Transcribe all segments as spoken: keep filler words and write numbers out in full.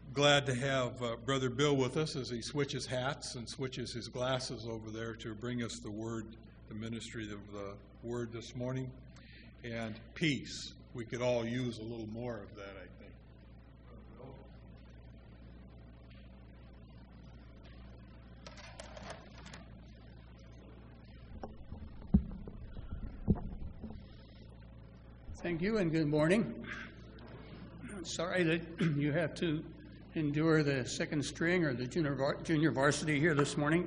glad to have uh, Brother Bill with us as he switches hats and switches his glasses over there to bring us the word, the ministry of the word this morning. And peace. We could all use a little more of that, I think. Thank you and good morning. Sorry that you have to endure the second string or the junior, var- junior varsity here this morning.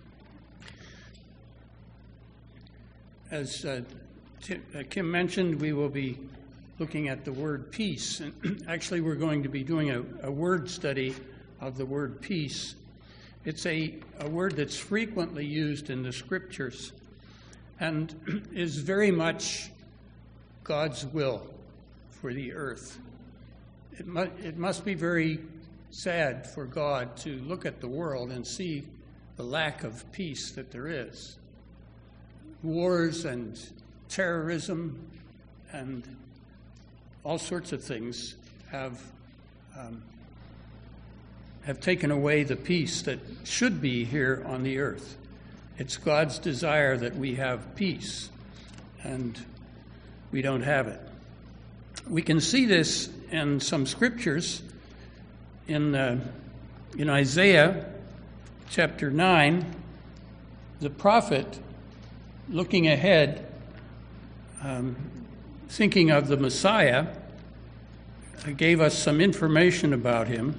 As uh, Tim, uh, Kim mentioned, we will be looking at the word peace. And actually, we're going to be doing a, a word study of the word peace. It's a, a word that's frequently used in the scriptures and is very much God's will for the earth. It, mu- it must be very sad for God to look at the world and see the lack of peace that there is. Wars and terrorism and all sorts of things have um, have taken away the peace that should be here on the earth. It's God's desire that we have peace, and we don't have it. We can see this in some scriptures. In uh, in Isaiah chapter nine, the prophet, looking ahead, um, thinking of the Messiah, gave us some information about him.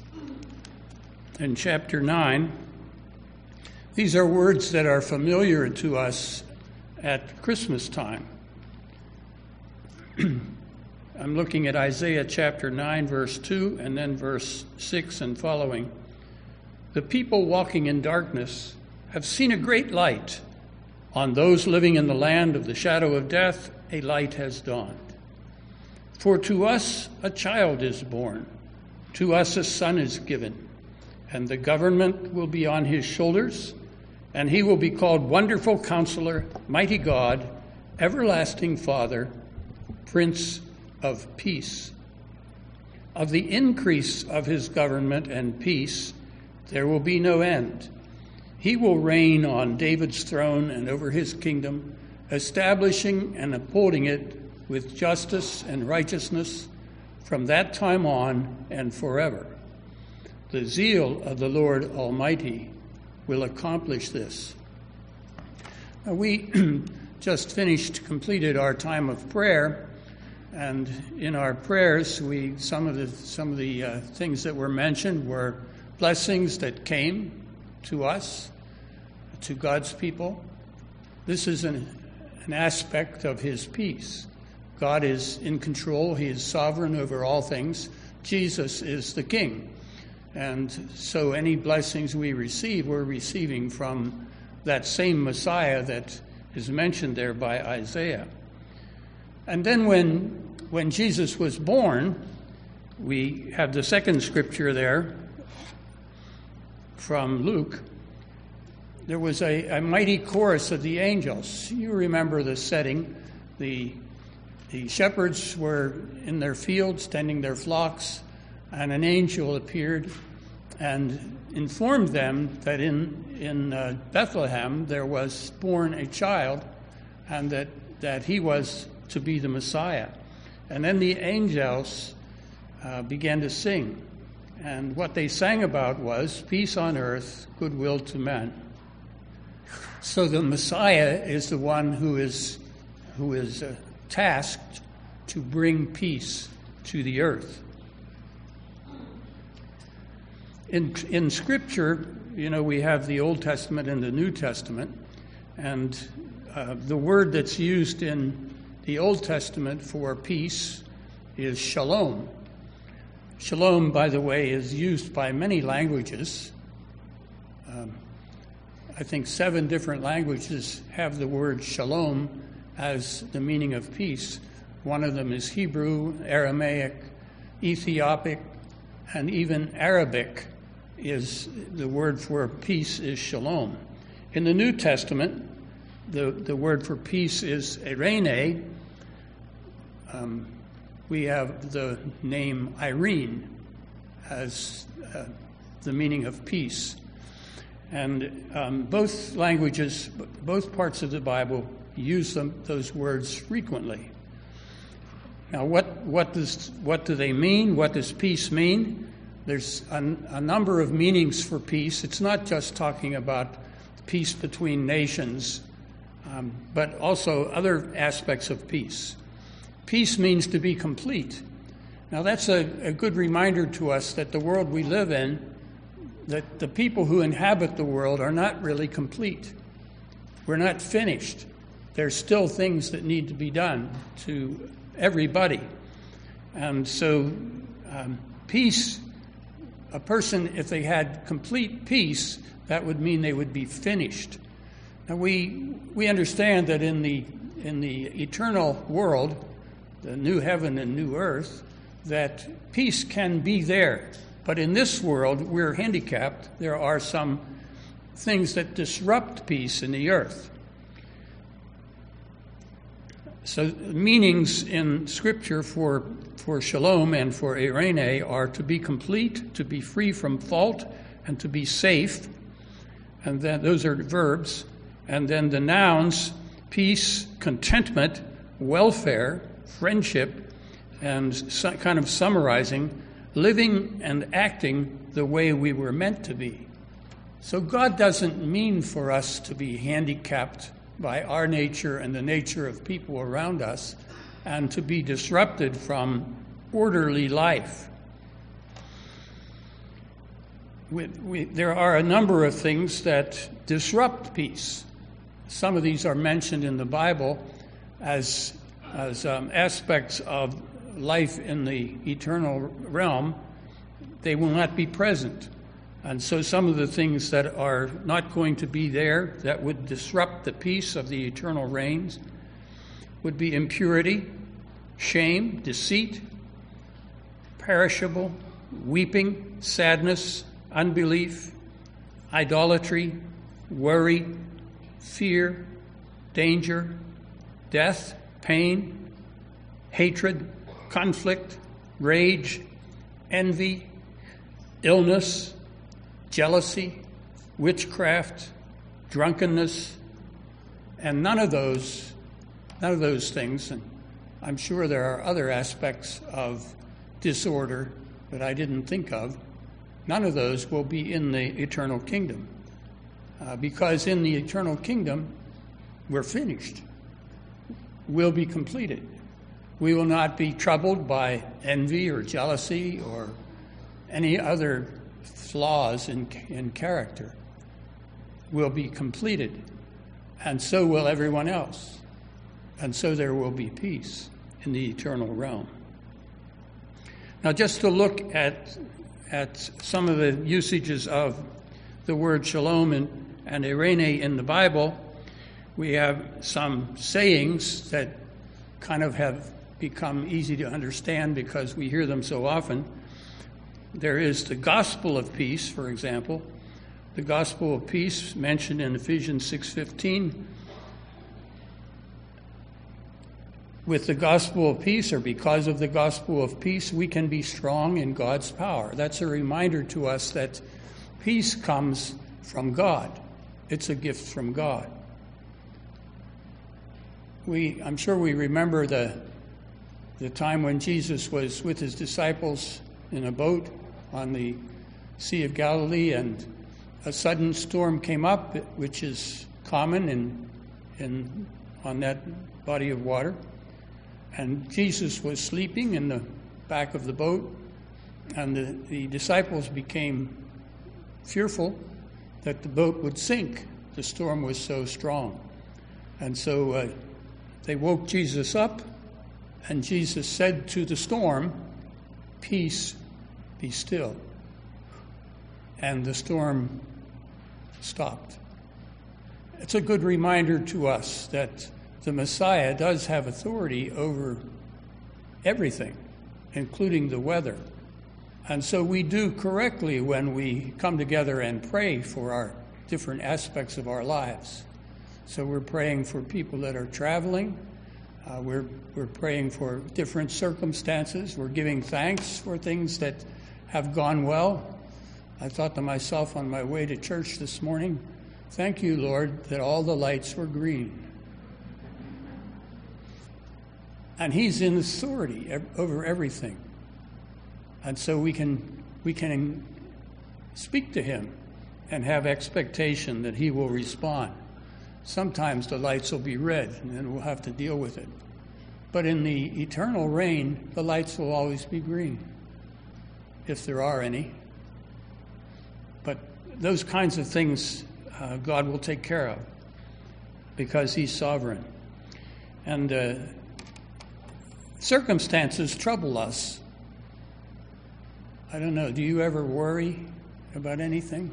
In chapter nine, these are words that are familiar to us at Christmas time. I'm looking at Isaiah chapter nine, verse two, and then verse six and following. The people walking in darkness have seen a great light. On those living in the land of the shadow of death, a light has dawned. For to us a child is born, to us a son is given, and the government will be on his shoulders, and he will be called Wonderful Counselor, Mighty God, Everlasting Father, Prince of Peace. Of the increase of his government and peace, there will be no end. He will reign on David's throne and over his kingdom, establishing and upholding it with justice and righteousness from that time on and forever. The zeal of the Lord Almighty will accomplish this. Now, we just finished, completed our time of prayer. And in our prayers, we some of the some of the uh, things that were mentioned were blessings that came to us, to God's people. This is an, an aspect of his peace. God is in control. He is sovereign over all things. Jesus is the King. And so any blessings we receive, we're receiving from that same Messiah that is mentioned there by Isaiah. And then when when Jesus was born, we have the second scripture there from Luke. There was a, a mighty chorus of the angels. You remember the setting. The, the shepherds were in their fields tending their flocks, and an angel appeared and informed them that in, in uh, Bethlehem there was born a child, and that, that he was to be the Messiah. And then the angels uh, began to sing. And what they sang about was peace on earth, goodwill to men. So the Messiah is the one who is who is uh, tasked to bring peace to the earth. In in Scripture, you know, we have the Old Testament and the New Testament, and uh, the word that's used in the Old Testament for peace is shalom. Shalom, by the way, is used by many languages. Um, I think seven different languages have the word shalom as the meaning of peace. One of them is Hebrew, Aramaic, Ethiopic, and even Arabic is the word for peace is shalom. In the New Testament, the, the word for peace is eirene. Um, we have the name Irene. as uh, the meaning of peace. And um, both languages, both parts of the Bible use them, those words frequently. Now, what, what, does, what do they mean? What does peace mean? There's a, a number of meanings for peace. It's not just talking about peace between nations, um, but also other aspects of peace. Peace means to be complete. Now, that's a, a good reminder to us that the world we live in, that the people who inhabit the world are not really complete. We're not finished. There's still things that need to be done to everybody. And so um, peace, a person, if they had complete peace, that would mean they would be finished. Now we we understand that in the in the eternal world, the new heaven and new earth, that peace can be there. But in this world, we're handicapped. There are some things that disrupt peace in the earth. So meanings in Scripture for, for shalom and for eirene are to be complete, to be free from fault, and to be safe. And then those are verbs. And then the nouns, peace, contentment, welfare, friendship, and so, kind of summarizing, living and acting the way we were meant to be. So God doesn't mean for us to be handicapped by our nature and the nature of people around us and to be disrupted from orderly life. We, we, there are a number of things that disrupt peace. Some of these are mentioned in the Bible as, as um, aspects of life in the eternal realm. They will not be present. And so some of the things that are not going to be there that would disrupt the peace of the eternal reigns would be impurity, shame, deceit, perishable, weeping, sadness, unbelief, idolatry, worry, fear, danger, death, pain, hatred, conflict, rage, envy, illness, jealousy, witchcraft, drunkenness, and none of those, none of those things, and I'm sure there are other aspects of disorder that I didn't think of, none of those will be in the eternal kingdom. Uh, because in the eternal kingdom, we're finished. We'll be completed. We will not be troubled by envy or jealousy or any other flaws in, in character. We'll be completed, and so will everyone else. And so there will be peace in the eternal realm. Now, just to look at, at some of the usages of the word shalom and, and eirene in the Bible, we have some sayings that kind of have become easy to understand because we hear them so often. There is the gospel of peace, for example. The gospel of peace mentioned in Ephesians six fifteen. With the gospel of peace, or because of the gospel of peace, we can be strong in God's power. That's a reminder to us that peace comes from God. It's a gift from God. We, I'm sure we remember the, the time when Jesus was with his disciples in a boat on the Sea of Galilee, and a sudden storm came up, which is common in, in, on that body of water. And Jesus was sleeping in the back of the boat, and the, the disciples became fearful that the boat would sink. The storm was so strong. And so uh, they woke Jesus up, and Jesus said to the storm, "Peace, be still." And the storm stopped. It's a good reminder to us that the Messiah does have authority over everything, including the weather. And so we do correctly when we come together and pray for our different aspects of our lives. So we're praying for people that are traveling. Uh, we're, we're praying for different circumstances. We're giving thanks for things that have gone well. I thought to myself on my way to church this morning, thank you, Lord, that all the lights were green. And he's in authority over everything. And so we can we can speak to him and have expectation that he will respond. Sometimes the lights will be red, and then we'll have to deal with it. But in the eternal reign, the lights will always be green, if there are any. But those kinds of things uh, God will take care of because he's sovereign. And uh, circumstances trouble us. I don't know, do you ever worry about anything?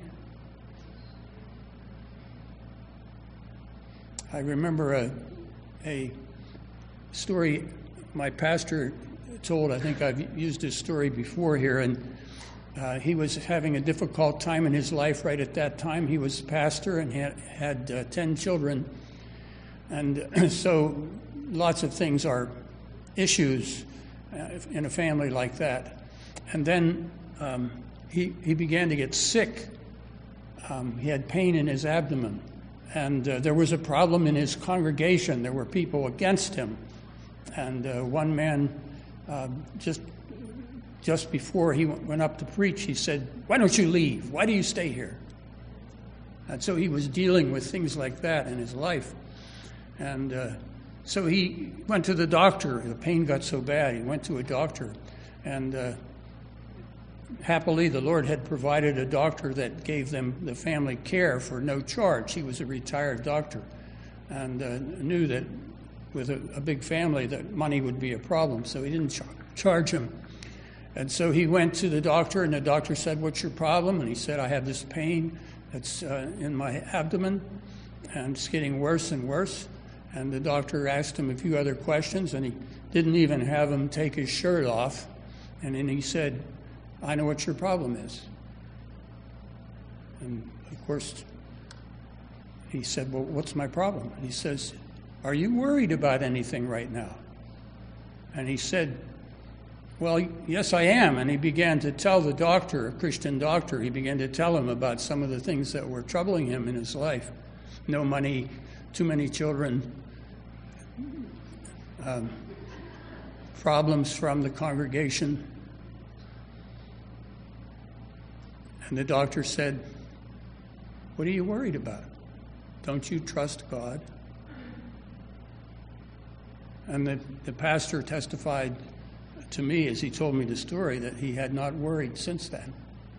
I remember a, a story my pastor told. I think I've used this story before here, and uh, he was having a difficult time in his life right at that time. He was pastor and had, had uh, ten children, and so lots of things are issues uh, in a family like that. And then um, he, he began to get sick. Um, he had pain in his abdomen. And uh, there was a problem in his congregation. There were people against him. And uh, one man, uh, just just before he went up to preach, he said, "Why don't you leave? Why do you stay here?" And so he was dealing with things like that in his life. And uh, so he went to the doctor. The pain got so bad, he went to a doctor. And uh, happily, the Lord had provided a doctor that gave them the family care for no charge. He was a retired doctor and uh, knew that with a, a big family that money would be a problem, so he didn't char- charge him. And so he went to the doctor, and the doctor said, "What's your problem?" And he said, "I have this pain that's uh, in my abdomen, and it's getting worse and worse." And the doctor asked him a few other questions, and he didn't even have him take his shirt off. And then he said, "I know what your problem is." And of course, he said, "Well, what's my problem?" And he says, "Are you worried about anything right now?" And he said, "Well, yes, I am." And he began to tell the doctor, a Christian doctor, he began to tell him about some of the things that were troubling him in his life. No money, too many children, um, problems from the congregation. And the doctor said, "What are you worried about? Don't you trust God?" And the, the pastor testified to me as he told me the story that he had not worried since then.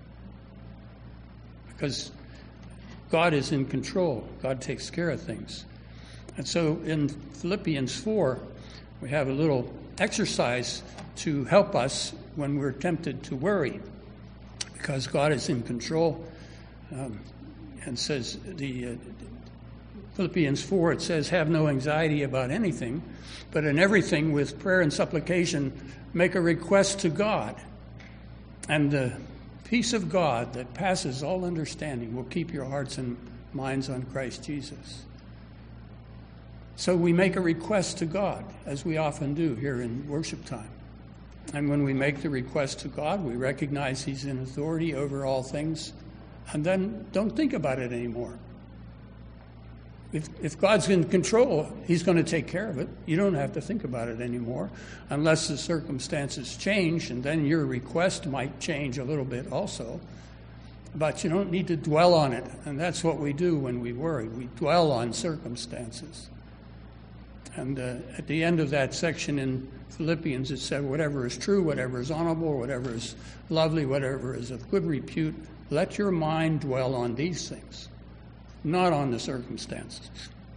Because God is in control. God takes care of things. And so in Philippians four, we have a little exercise to help us when we're tempted to worry. Because God is in control, um, and says the uh, Philippians four, it says, "Have no anxiety about anything, but in everything with prayer and supplication make a request to God, and the peace of God that passes all understanding will keep your hearts and minds on Christ Jesus." So we make a request to God, as we often do here in worship time. And when we make the request to God, we recognize he's in authority over all things, and then don't think about it anymore. If, if God's in control, he's going to take care of it. You don't have to think about it anymore, unless the circumstances change, and then your request might change a little bit also. But you don't need to dwell on it, and that's what we do when we worry. We dwell on circumstances. And uh, at the end of that section in Philippians, it said, "Whatever is true, whatever is honorable, whatever is lovely, whatever is of good repute, let your mind dwell on these things, not on the circumstances."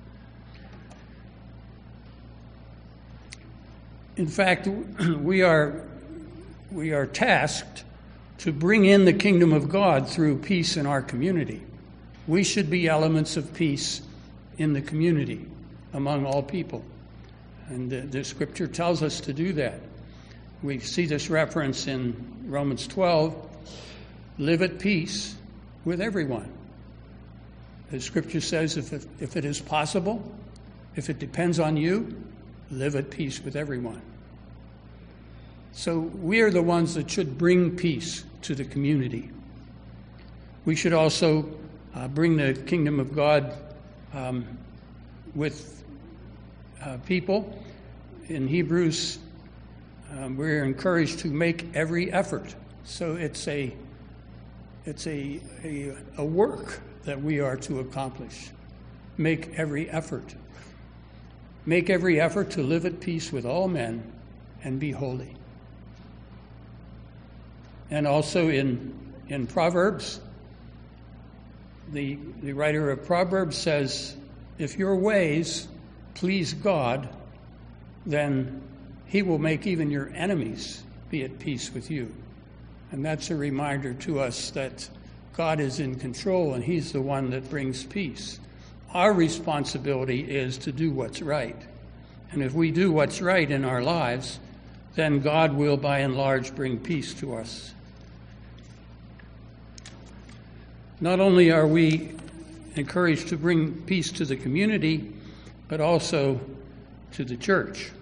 In fact, we are we are tasked to bring in the kingdom of God through peace in our community. We should be elements of peace in the community among all people. And the, the scripture tells us to do that. We see this reference in Romans twelve, "Live at peace with everyone." The scripture says if it, if it is possible, if it depends on you, live at peace with everyone. So we are the ones that should bring peace to the community. We should also uh, bring the kingdom of God um, with uh, people. In Hebrews, um, we're encouraged to make every effort. So it's a it's a, a a work that we are to accomplish. Make every effort. Make every effort to live at peace with all men and be holy. And also in in Proverbs, the the writer of Proverbs says, if your ways please God, then he will make even your enemies be at peace with you. And that's a reminder to us that God is in control and he's the one that brings peace. Our responsibility is to do what's right. And if we do what's right in our lives, then God will by and large bring peace to us. Not only are we encouraged to bring peace to the community, but also to the church.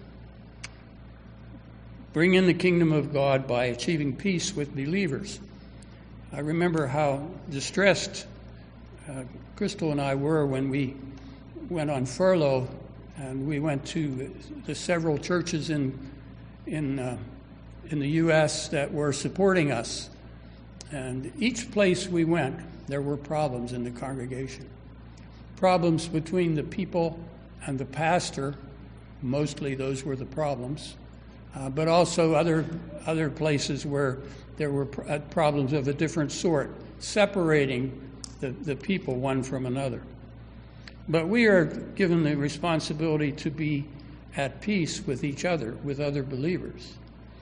Bring in the kingdom of God by achieving peace with believers. I remember how distressed uh, Crystal and I were when we went on furlough, and we went to the several churches in in uh, in the U S that were supporting us. And each place we went, there were problems in the congregation. Problems between the people and the pastor. Mostly those were the problems. Uh, but also other other places where there were pr- problems of a different sort, separating the, the people one from another. But we are given the responsibility to be at peace with each other, with other believers.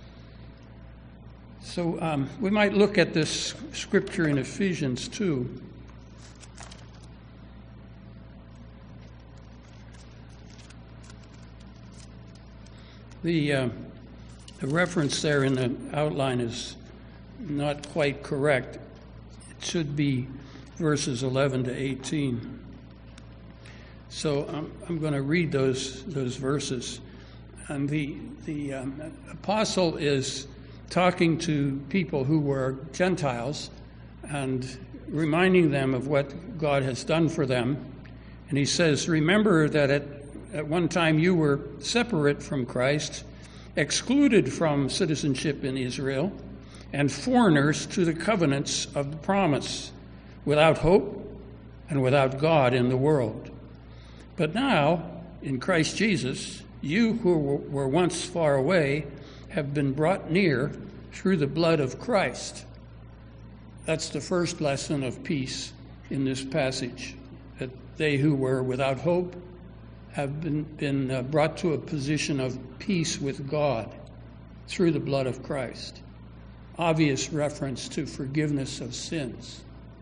So um, we might look at this scripture in Ephesians two. The, uh, the reference there in the outline is not quite correct. It should be verses eleven to eighteen. So I'm, I'm going to read those those verses. And the the um, apostle is talking to people who were Gentiles and reminding them of what God has done for them. And he says, remember that at, at one time you were separate from Christ, excluded from citizenship in Israel, and foreigners to the covenants of the promise, without hope and without God in the world. But now, in Christ Jesus, you who were once far away have been brought near through the blood of Christ. That's the first lesson of peace in this passage, that they who were without hope have been, been uh, brought to a position of peace with God through the blood of Christ. Obvious reference to forgiveness of sins.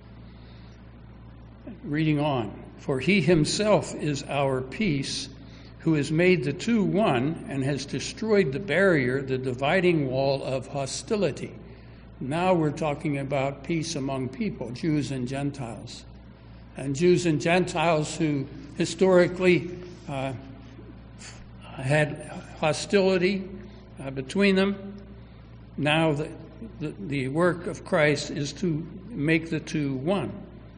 Reading on. For he himself is our peace, who has made the two one and has destroyed the barrier, the dividing wall of hostility. Now we're talking about peace among people, Jews and Gentiles. And Jews and Gentiles who historically uh, had hostility uh, between them. Now the, the, the work of Christ is to make the two one.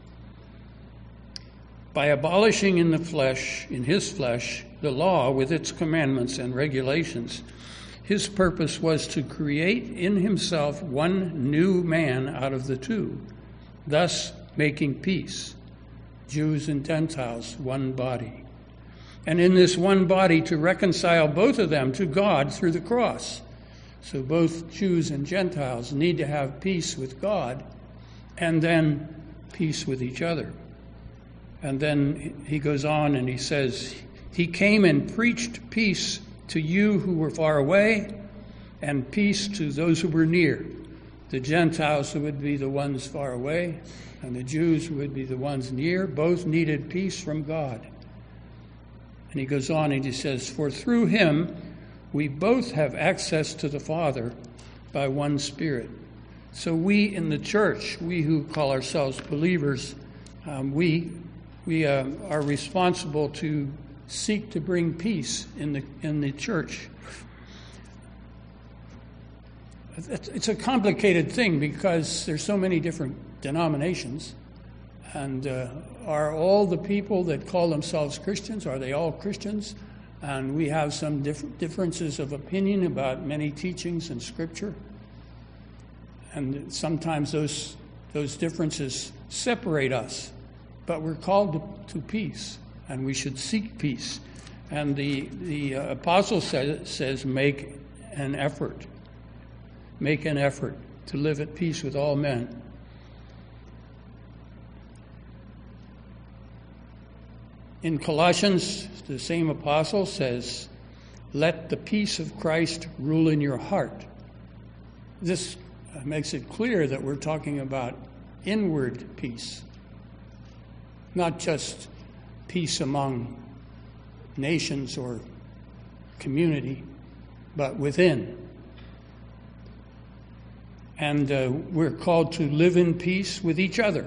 By abolishing in the flesh, in his flesh, the law with its commandments and regulations, his purpose was to create in himself one new man out of the two, thus making peace, Jews and Gentiles, one body. And in this one body to reconcile both of them to God through the cross. So both Jews and Gentiles need to have peace with God and then peace with each other. And then he goes on and he says, he came and preached peace to you who were far away and peace to those who were near. The Gentiles who would be the ones far away and the Jews who would be the ones near, both needed peace from God. And he goes on and he says, for through him we both have access to the Father by one Spirit. So we in the church, we who call ourselves believers, um, we we uh, are responsible to seek to bring peace in the in the church. it's a complicated thing because there's so many different denominations. And uh, are all the people that call themselves Christians, are they all Christians? And we have some diff- differences of opinion about many teachings in Scripture. And sometimes those those differences separate us. But we're called to, to peace, and we should seek peace. And the, the uh, apostle says, says, make an effort. Make an effort to live at peace with all men. In Colossians, the same apostle says, let the peace of Christ rule in your heart. This makes it clear that we're talking about inward peace, not just peace among nations or community, but within. And uh, we're called to live in peace with each other.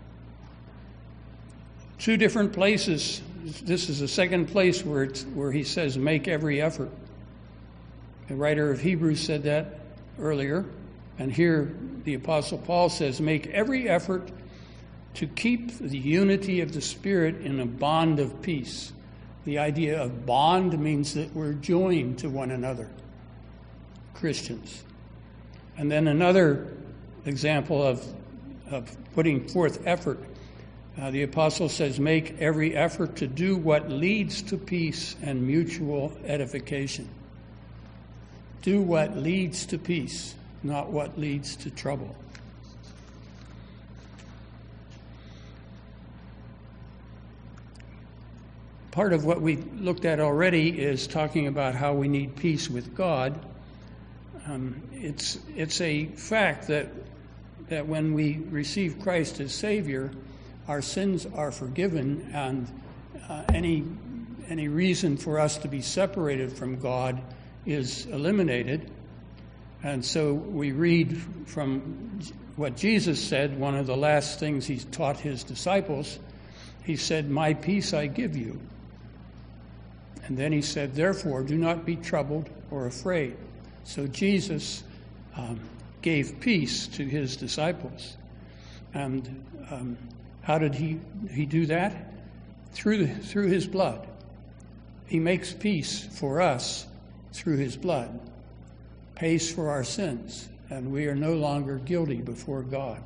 Two different places. This is the second place where it's, where he says, make every effort. The writer of Hebrews said that earlier. And here the Apostle Paul says, make every effort to keep the unity of the Spirit in a bond of peace. The idea of bond means that we're joined to one another, Christians. And then another example of, of putting forth effort. Uh, the apostle says, make every effort to do what leads to peace and mutual edification. Do what leads to peace, not what leads to trouble. Part of what we looked at already is talking about how we need peace with God. Um, it's it's a fact that that when we receive Christ as Savior, our sins are forgiven, and uh, any any reason for us to be separated from God is eliminated. And so we read from what Jesus said, one of the last things he taught his disciples. He said, my peace I give you. And then he said, therefore, do not be troubled or afraid. So Jesus um, gave peace to his disciples. And um, how did he, he do that? Through, the, through his blood. He makes peace for us through his blood, pays for our sins, and we are no longer guilty before God.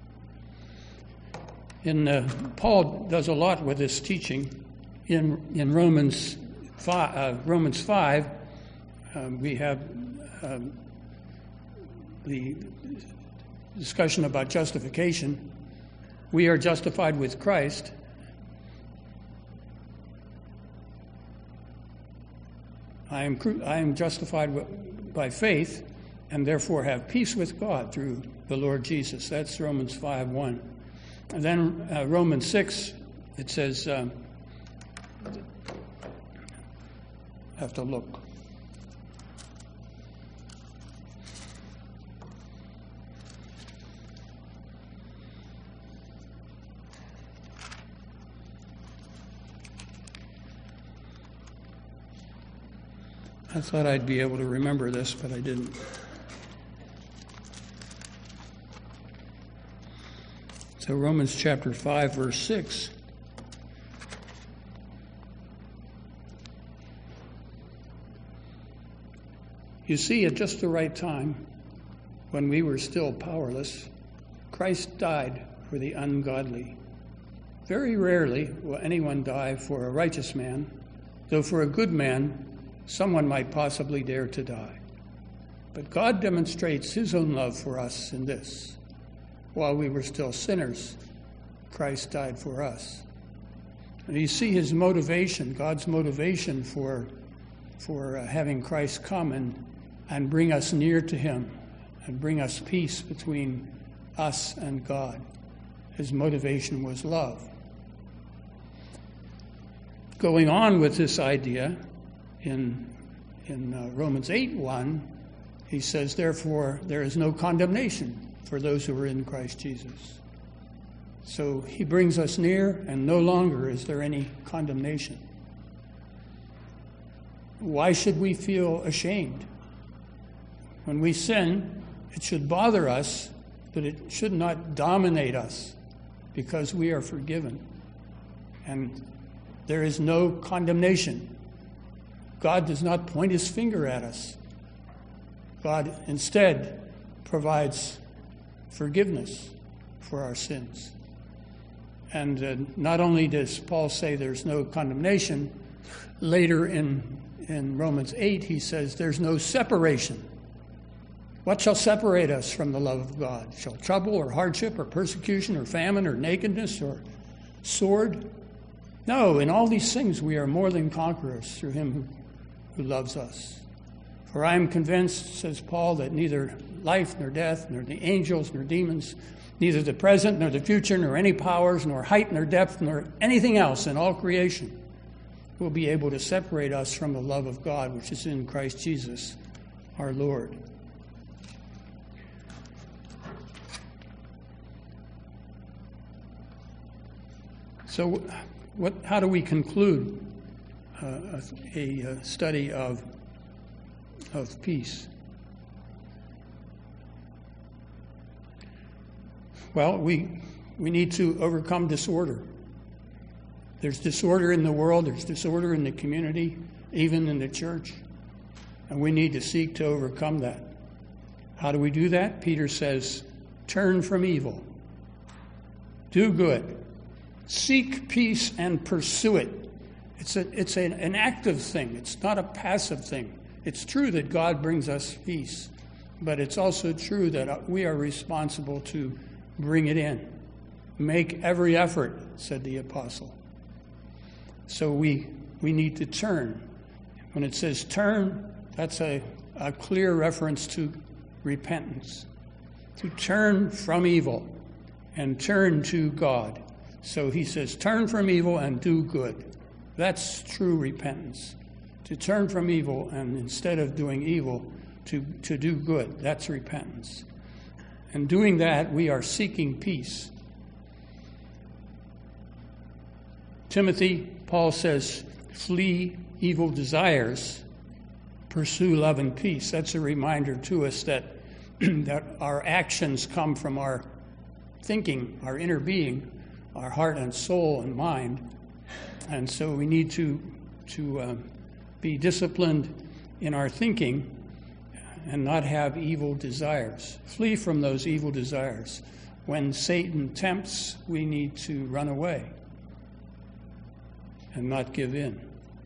In, uh, Paul does a lot with this teaching. In, in Romans five, uh, Romans five, um, we have um, the discussion about justification. We are justified with Christ. I am I am justified by faith, and therefore have peace with God through the Lord Jesus. That's Romans five one. And then uh, Romans six, it says, um, I have to look. I thought I'd be able to remember this, but I didn't. So Romans chapter five, verse six. You see, at just the right time, when we were still powerless, Christ died for the ungodly. Very rarely will anyone die for a righteous man, though for a good man, someone might possibly dare to die. But God demonstrates his own love for us in this. While we were still sinners, Christ died for us. And you see his motivation, God's motivation for, for uh, having Christ come and, and bring us near to him and bring us peace between us and God. His motivation was love. Going on with this idea, in, in uh, Romans eight one, he says, therefore, there is no condemnation for those who are in Christ Jesus. So he brings us near, and no longer is there any condemnation. Why should we feel ashamed? When we sin, It should bother us, but it should not dominate us, because we are forgiven. And there is no condemnation. God does not point his finger at us. God instead provides forgiveness for our sins. And uh, not only does Paul say there's no condemnation, later in, in Romans eight he says there's no separation. What shall separate us from the love of God? Shall trouble or hardship or persecution or famine or nakedness or sword? No, in all these things we are more than conquerors through him who, who loves us. For I am convinced, says Paul, that neither life nor death, nor the angels nor demons, neither the present nor the future, nor any powers, nor height nor depth, nor anything else in all creation will be able to separate us from the love of God, which is in Christ Jesus, our Lord. So what, how do we conclude uh, a, a study of, of peace? Well, we, we need to overcome disorder. There's disorder in the world, there's disorder in the community, even in the church. And we need to seek to overcome that. How do we do that? Peter says, turn from evil. Do good. Seek peace and pursue it. It's, a, it's an, an active thing. It's not a passive thing. It's true that God brings us peace, but it's also true that we are responsible to bring it in. Make every effort, said the apostle. So we we need to turn. When it says turn, that's a, a clear reference to repentance. To turn from evil and turn to God. So he says, turn from evil and do good. That's true repentance. To turn from evil and instead of doing evil, to, to do good. That's repentance. And doing that, we are seeking peace. Timothy, Paul says, flee evil desires, pursue love and peace. That's a reminder to us that, that our actions come from our thinking, our inner being, our heart and soul and mind. And so we need to, to uh, be disciplined in our thinking and not have evil desires. Flee from those evil desires. When Satan tempts, we need to run away and not give in.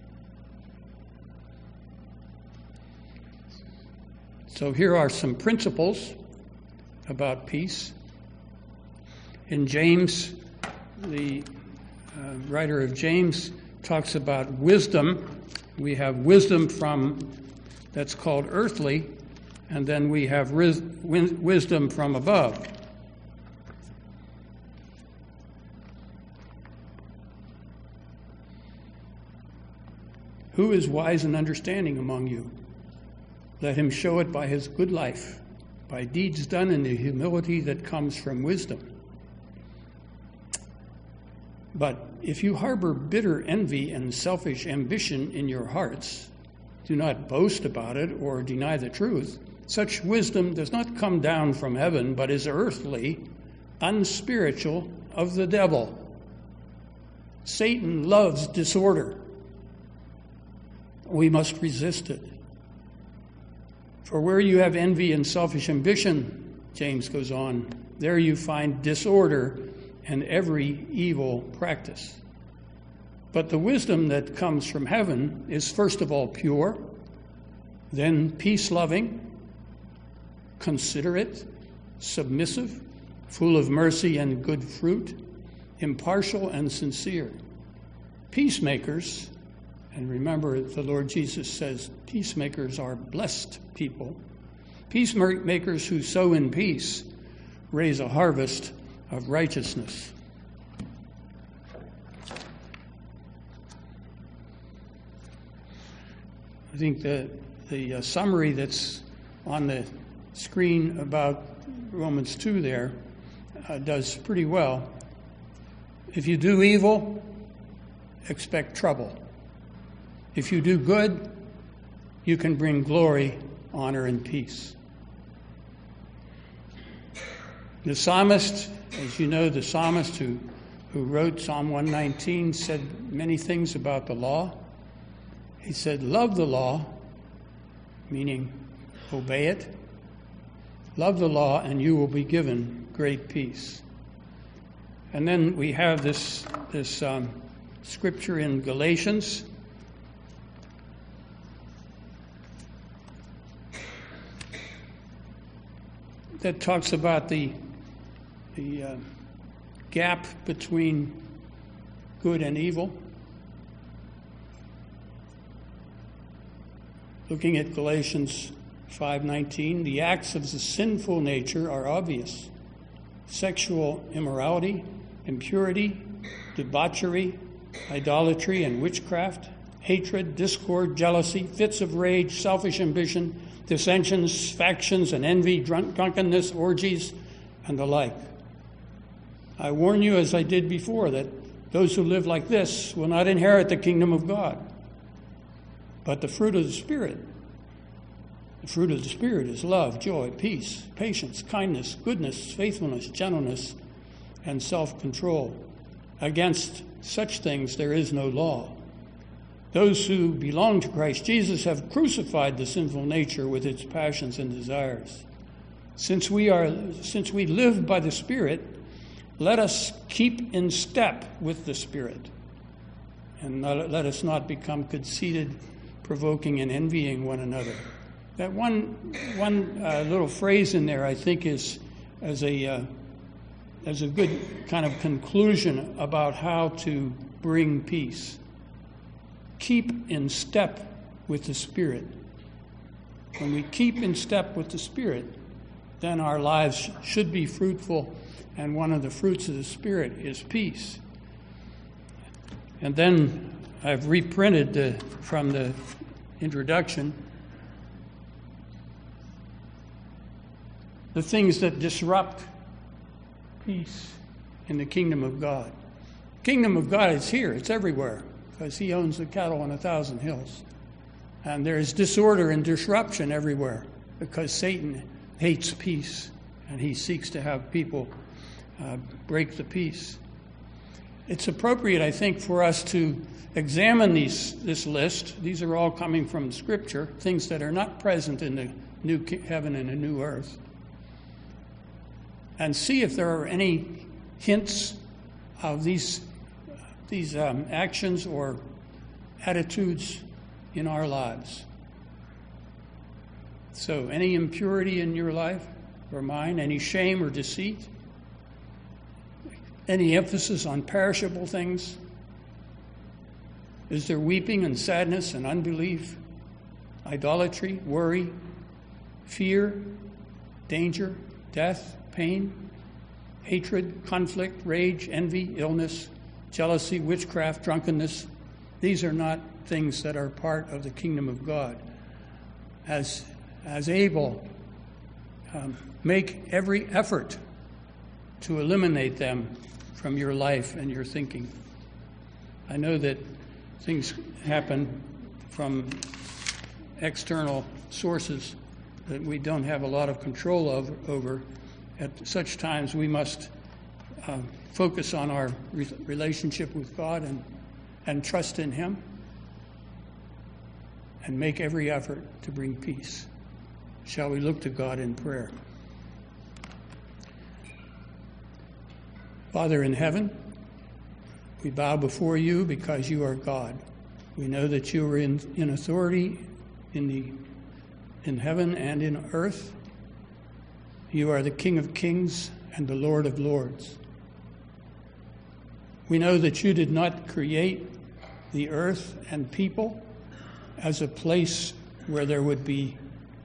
So here are some principles about peace. In James, the uh, writer of James talks about wisdom. We have wisdom from that's called earthly, and then we have ris- wisdom from above. Who is wise and understanding among you? Let him show it by his good life, by deeds done in the humility that comes from wisdom. But if you harbor bitter envy and selfish ambition in your hearts, do not boast about it or deny the truth. Such wisdom does not come down from heaven, but is earthly, unspiritual, of the devil. Satan loves disorder. We must resist it. For where you have envy and selfish ambition, James goes on, there you find disorder and every evil practice. But the wisdom that comes from heaven is first of all pure, then peace-loving, considerate, submissive, full of mercy and good fruit, impartial and sincere. Peacemakers, and remember the Lord Jesus says peacemakers are blessed people. Peacemakers who sow in peace raise a harvest of righteousness. I think the, the uh, summary that's on the screen about Romans two there uh, does pretty well. If you do evil, expect trouble. If you do good, you can bring glory, honor, and peace. The psalmist, as you know, the psalmist who, who wrote Psalm one nineteen said many things about the law. He said, love the law, meaning obey it. Love the law and you will be given great peace. And then we have this, this um, scripture in Galatians. That talks about the, the uh, gap between good and evil. Looking at Galatians five nineteen, the acts of the sinful nature are obvious. Sexual immorality, impurity, debauchery, idolatry and witchcraft, hatred, discord, jealousy, fits of rage, selfish ambition, dissensions, factions, and envy, drunk, drunkenness, orgies, and the like. I warn you, as I did before, that those who live like this will not inherit the kingdom of God. But the fruit of the Spirit, the fruit of the Spirit is love, joy, peace, patience, kindness, goodness, faithfulness, gentleness, and self-control. Against such things there is no law. Those who belong to Christ Jesus have crucified the sinful nature with its passions and desires. Since we are, since we live by the Spirit, let us keep in step with the Spirit, and let us not become conceited, provoking and envying one another. That one one uh, little phrase in there, I think, is as a uh, as a good kind of conclusion about how to bring peace. Keep in step with the Spirit. When we keep in step with the Spirit, then our lives should be fruitful, and one of the fruits of the Spirit is peace. And then I've reprinted the, from the introduction the things that disrupt peace in the kingdom of God. The kingdom of God is here. It's everywhere, because he owns the cattle on a thousand hills. And there's disorder and disruption everywhere, because Satan hates peace, and he seeks to have people uh, break the peace. It's appropriate, I think, for us to examine these, this list. These are all coming from Scripture, things that are not present in the new heaven and the new earth, and see if there are any hints of these, these um, actions or attitudes in our lives. So, any impurity in your life or mine, any shame or deceit, any emphasis on perishable things? Is there weeping and sadness and unbelief, idolatry, worry, fear, danger, death, pain, hatred, conflict, rage, envy, illness, jealousy, witchcraft, drunkenness? These are not things that are part of the kingdom of God. As, as Abel, um, make every effort to eliminate them from your life and your thinking. I know that things happen from external sources that we don't have a lot of control of, over. At such times, we must uh, focus on our re- relationship with God and, and trust in Him, and make every effort to bring peace. Shall we look to God in prayer? Father in heaven, we bow before you because you are God. We know that you are in, in authority in the in heaven and in earth. You are the King of kings and the Lord of lords. We know that you did not create the earth and people as a place where there would be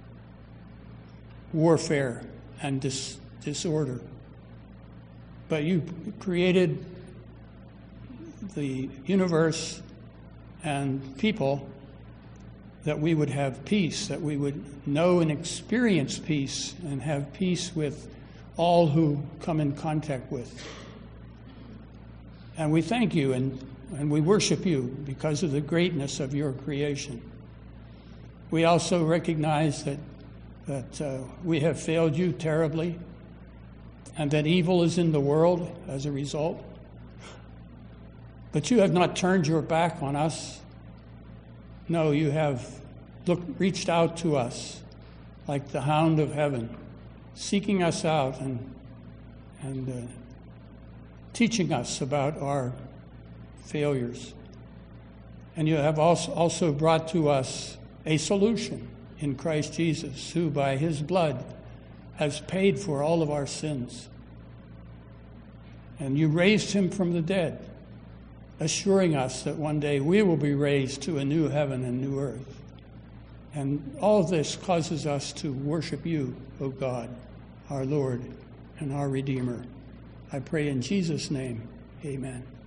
warfare and dis- disorder. But you created the universe and people that we would have peace, that we would know and experience peace and have peace with all who come in contact with. And we thank you and, and we worship you because of the greatness of your creation. We also recognize that, that uh, we have failed you terribly, and that evil is in the world as a result. But you have not turned your back on us. No, you have looked, reached out to us like the hound of heaven, seeking us out and, and uh, teaching us about our failures. And you have also, also brought to us a solution in Christ Jesus, who by his blood has paid for all of our sins. And you raised him from the dead, assuring us that one day we will be raised to a new heaven and new earth. And all of this causes us to worship you, O God, our Lord and our Redeemer. I pray in Jesus' name, amen.